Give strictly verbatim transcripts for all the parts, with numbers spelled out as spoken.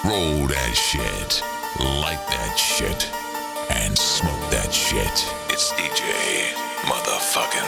Roll that shit, light that shit, and smoke that shit. It's D J Motherfucking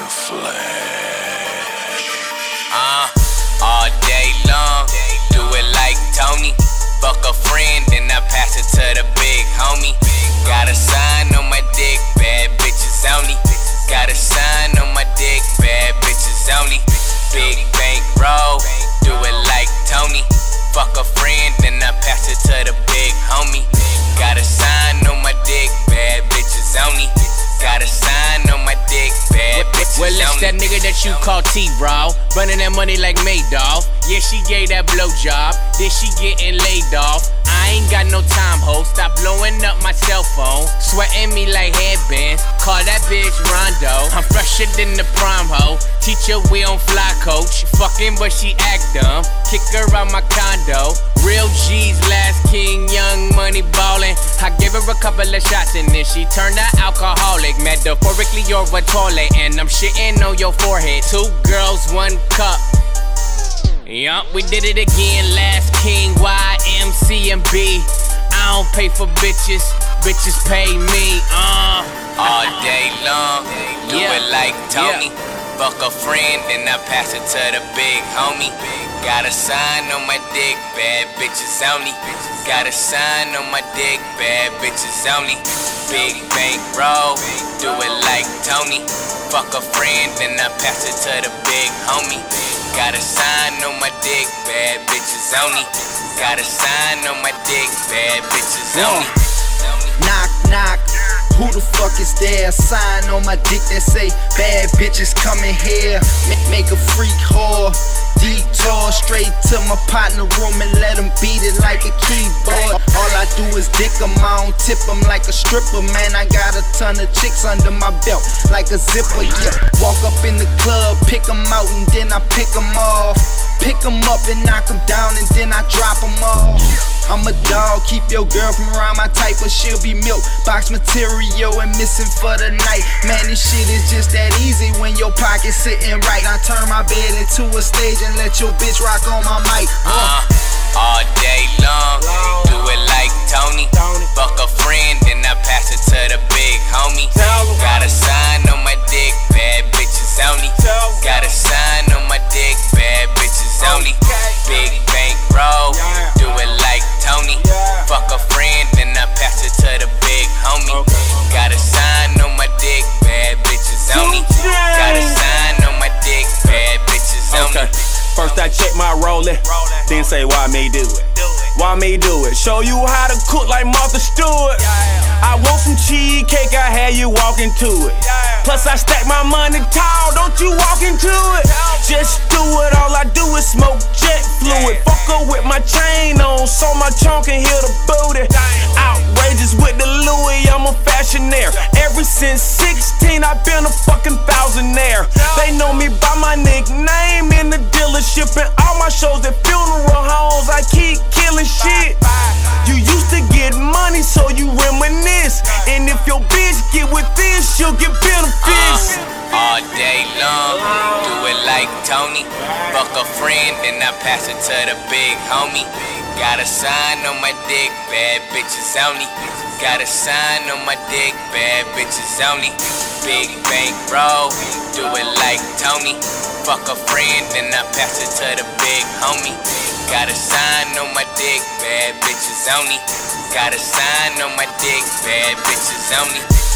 Flash. Uh, all day long, do it like Tony. Fuck a friend, then I pass it to the big homie. Got a sign on my dick, bad bitches only. Got a sign on my dick, bad bitches only. Big bank roll, do it like Tony. Fuck a friend, then I pass it to the big homie. Got a sign on my dick, bad bitches only. Got a sign on my dick, bad bitches Well, it's only. that nigga that you call T-Raw, running that money like Madoff. Yeah, she gave that blowjob, then she getting laid off. I ain't got no time, ho, stop blowing up my cell phone. Sweating me like headbands, call that bitch Rondo. I'm fresher than the prime, ho. Teacher, we on fly coach. Fucking, but she act dumb. Kick her out my condo. Real G's, last king, young money ballin'. I gave her a couple of shots and then she turned out alcoholic. Metaphorically, you're a toilet and I'm shitting on your forehead. Two girls, one cup. Yup, we did it again. Last king, Y, M, C, and B. I don't pay for bitches, bitches pay me. Uh, All day long, do Yeah. it like Tony. Yeah. Fuck a friend, then I pass it to the big homie. Got a sign on my dick, bad bitches only. Got a sign on my dick, bad bitches only. Big bank roll, do it like Tony. Fuck a friend, then I pass it to the big homie. Got a sign on my dick, bad bitches only. Got a sign on my dick, bad bitches only. Knock, knock. Who the fuck is there? Sign on my dick that say bad bitches coming here. Ma- Make a freak whore. Detour straight to my partner room and let him beat it like a keyboard. All I do is dick him, I don't tip him like a stripper. Man, I got a ton of chicks under my belt like a zipper, yeah. Walk up in the club, pick him out and then I pick him off. Pick him up and knock him down and then I drop him off. I'm a dog, keep your girl from around my type or she'll be milk box material and missing for the night. Man, this shit is just that easy when your pocket's sitting right. I turn my bed into a stage and let your bitch rock on my mic. Uh, all day long, do it like Tony. Fuck a friend, then I pass it to the big homie. Got a sign on my dick, bad bitches only. Got a sign on my dick, bad bitches only. Big bank roll, do it like Tony. Fuck a friend, then I pass it to the big homie. Got a sign on my dick, bad bitches only. Got a sign on my dick, bad bitches only. First I check my rollin', then say why me do it? Why me do it? Show you how to cook like Martha Stewart. I want some cheesecake, I had you walk into it. Plus I stack my money tall, don't you walk into it. Just do it, all I do is smoke jet fluid. Fuck her with my chain on, so my trunk can hear the booty. Outrageous with the Louis, I'm a fashionaire. Ever since sixteen, I've been a fucking thousandaire. They know me by my nickname in the dealership and all my shows at funeral homes. I keep killing shit. You used to get money, so you reminisce. And if your bitch get with this, she'll get benefits. Uh, all day long, do it like Tony. Fuck a friend, then I pass it to the big homie. Got a sign on my dick, bad bitches only. Got a sign on my dick, bad bitches only. Big bank roll, do it like Tony. Fuck a friend, then I pass it to the big homie. Got a sign on my dick, bad bitches only. Got a sign on my dick, bad bitches only.